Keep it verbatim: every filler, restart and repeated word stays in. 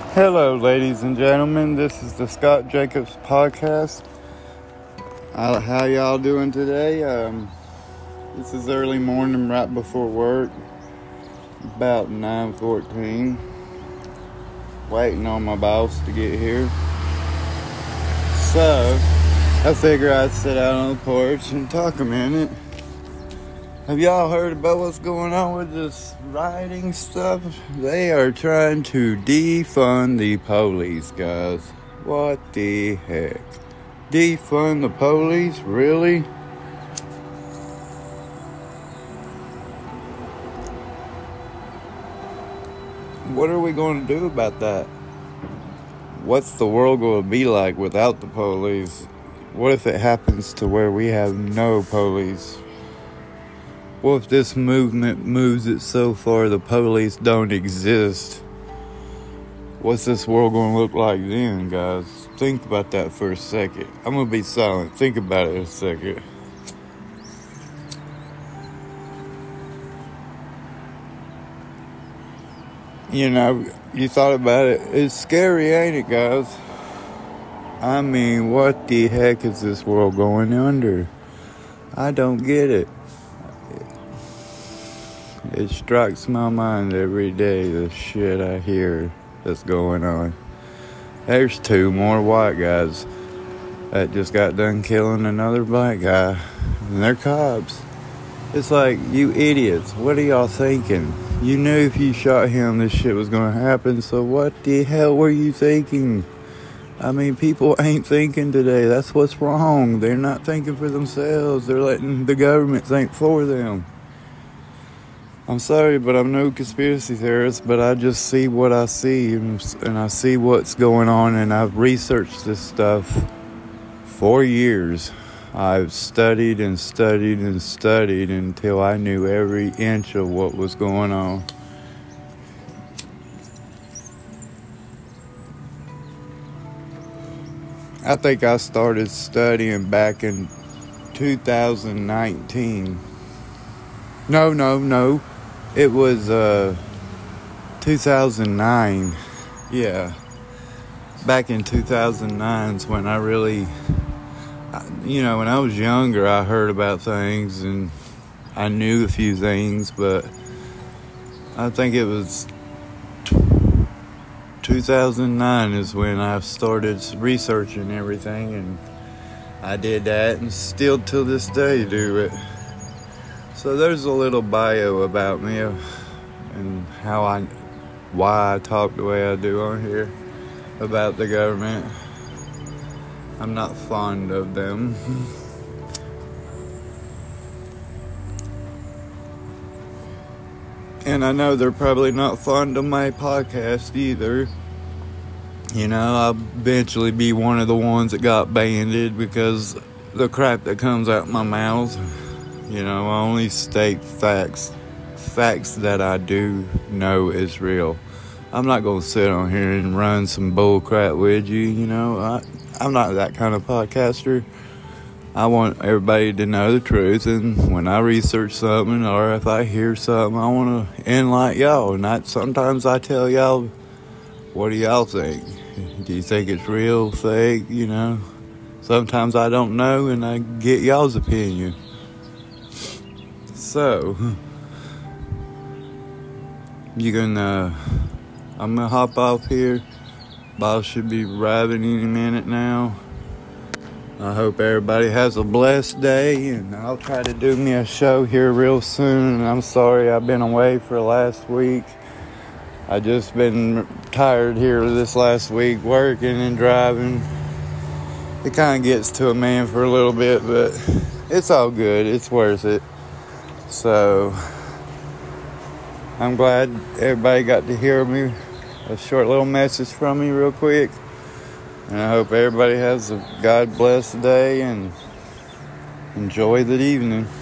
Hello, ladies and gentlemen. This is the Scott Jacobs podcast. Uh, how y'all doing today? Um, this is early morning, right before work, about nine fourteen. Waiting on my boss to get here. So, I figure I'd sit out on the porch and talk a minute. Have y'all heard about what's going on with this rioting stuff? They are trying to defund the police, guys. What the heck? Defund the police? Really? What are we going to do about that? What's the world going to be like without the police? What if it happens to where we have no police? What if this movement moves it so far the police don't exist? What's this world going to look like then, guys? Think about that for a second. I'm going to be silent. Think about it a second. You know, you thought about it. It's scary, ain't it, guys? I mean, what the heck is this world going under? I don't get it. It strikes my mind every day, the shit I hear that's going on. There's two more white guys that just got done killing another black guy, and they're cops. It's like, you idiots, what are y'all thinking? You knew if you shot him, this shit was going to happen, so what the hell were you thinking? I mean, people ain't thinking today. That's what's wrong. They're not thinking for themselves. They're letting the government think for them. I'm sorry, but I'm no conspiracy theorist, but I just see what I see, and, and I see what's going on, and I've researched this stuff for years. I've studied and studied and studied until I knew every inch of what was going on. I think I started studying back in two thousand nineteen. No, no, no. It was uh, two thousand nine. Yeah. Back in two thousand nine is when I really, you know, when I was younger, I heard about things and I knew a few things, but I think it was two thousand nine is when I started researching everything, and I did that and still to this day do it. So there's a little bio about me and how I, why I talk the way I do on here about the government. I'm not fond of them. And I know they're probably not fond of my podcast either. You know, I'll eventually be one of the ones that got banned because the crap that comes out my mouth. You know, I only state facts, facts that I do know is real. I'm not going to sit on here and run some bull crap with you, you know. I, I'm not that kind of podcaster. I want everybody to know the truth, and when I research something or if I hear something, I want to enlighten y'all. And I, sometimes I tell y'all, what do y'all think? Do you think it's real, fake, you know? Sometimes I don't know, and I get y'all's opinion. So, you can, uh, I'm gonna hop off here. Boss should be arriving any minute now. I hope everybody has a blessed day, and I'll try to do me a show here real soon. And I'm sorry I've been away for last week. I just been tired here this last week, working and driving. It kind of gets to a man for a little bit, but it's all good. It's worth it. So, I'm glad everybody got to hear me. A short little message from me real quick. And I hope everybody has a God blessed day and enjoy the evening.